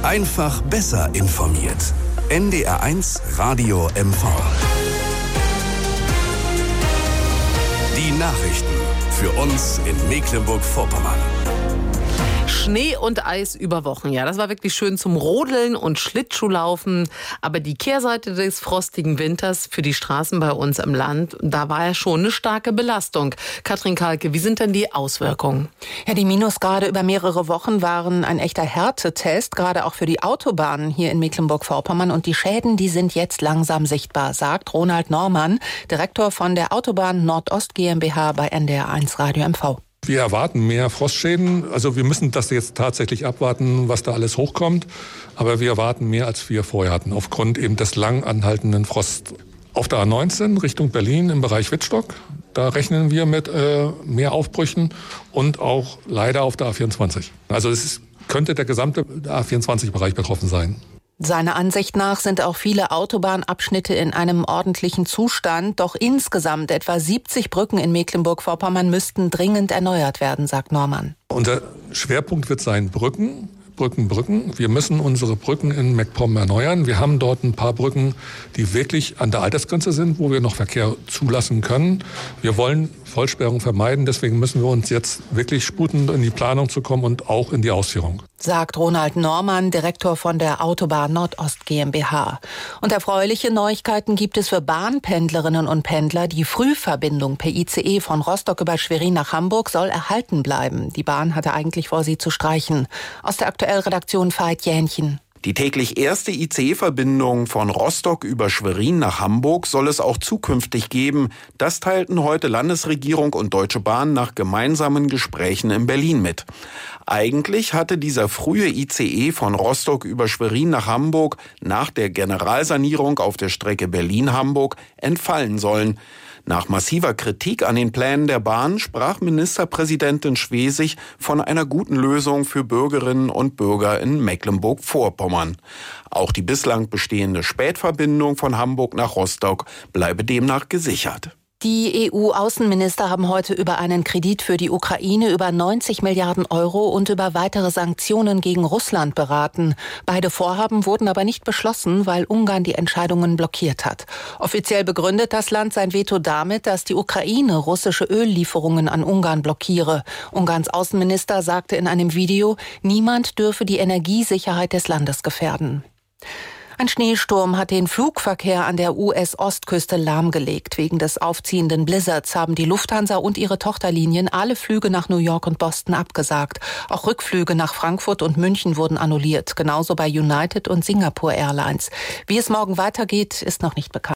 Einfach besser informiert. NDR1 Radio MV. Die Nachrichten für uns in Mecklenburg-Vorpommern. Schnee und Eis über Wochen, ja, das war wirklich schön zum Rodeln und Schlittschuhlaufen. Aber die Kehrseite des frostigen Winters für die Straßen bei uns im Land, da war ja schon eine starke Belastung. Katrin Kalke, wie sind denn die Auswirkungen? Ja, die Minusgrade über mehrere Wochen waren ein echter Härtetest, gerade auch für die Autobahnen hier in Mecklenburg-Vorpommern. Und die Schäden, die sind jetzt langsam sichtbar, sagt Ronald Normann, Direktor von der Autobahn Nordost GmbH bei NDR1 Radio MV. Wir erwarten mehr Frostschäden. Also wir müssen das jetzt tatsächlich abwarten, was da alles hochkommt. Aber wir erwarten mehr, als wir vorher hatten, aufgrund eben des lang anhaltenden Frosts. Auf der A19 Richtung Berlin im Bereich Wittstock, da rechnen wir mit mehr Aufbrüchen und auch leider auf der A24. Also könnte der gesamte A24-Bereich betroffen sein. Seiner Ansicht nach sind auch viele Autobahnabschnitte in einem ordentlichen Zustand. Doch insgesamt etwa 70 Brücken in Mecklenburg-Vorpommern müssten dringend erneuert werden, sagt Normann. Unser Schwerpunkt wird sein Brücken. Wir müssen unsere Brücken in MacPom erneuern. Wir haben dort ein paar Brücken, die wirklich an der Altersgrenze sind, wo wir noch Verkehr zulassen können. Wir wollen Vollsperrung vermeiden, deswegen müssen wir uns jetzt wirklich sputen, in die Planung zu kommen und auch in die Ausführung. Sagt Ronald Normann, Direktor von der Autobahn Nordost GmbH. Und erfreuliche Neuigkeiten gibt es für Bahnpendlerinnen und Pendler. Die Frühverbindung per ICE von Rostock über Schwerin nach Hamburg soll erhalten bleiben. Die Bahn hatte eigentlich vor, sie zu streichen. Aus der Aktuellredaktion Veit Jähnchen. Die täglich erste ICE-Verbindung von Rostock über Schwerin nach Hamburg soll es auch zukünftig geben. Das teilten heute Landesregierung und Deutsche Bahn nach gemeinsamen Gesprächen in Berlin mit. Eigentlich hatte dieser frühe ICE von Rostock über Schwerin nach Hamburg nach der Generalsanierung auf der Strecke Berlin-Hamburg entfallen sollen. Nach massiver Kritik an den Plänen der Bahn sprach Ministerpräsidentin Schwesig von einer guten Lösung für Bürgerinnen und Bürger in Mecklenburg-Vorpommern. Auch die bislang bestehende Spätverbindung von Hamburg nach Rostock bleibe demnach gesichert. Die EU-Außenminister haben heute über einen Kredit für die Ukraine über 90 Milliarden Euro und über weitere Sanktionen gegen Russland beraten. Beide Vorhaben wurden aber nicht beschlossen, weil Ungarn die Entscheidungen blockiert hat. Offiziell begründet das Land sein Veto damit, dass die Ukraine russische Öllieferungen an Ungarn blockiere. Ungarns Außenminister sagte in einem Video, niemand dürfe die Energiesicherheit des Landes gefährden. Ein Schneesturm hat den Flugverkehr an der US-Ostküste lahmgelegt. Wegen des aufziehenden Blizzards haben die Lufthansa und ihre Tochterlinien alle Flüge nach New York und Boston abgesagt. Auch Rückflüge nach Frankfurt und München wurden annulliert, genauso bei United und Singapore Airlines. Wie es morgen weitergeht, ist noch nicht bekannt.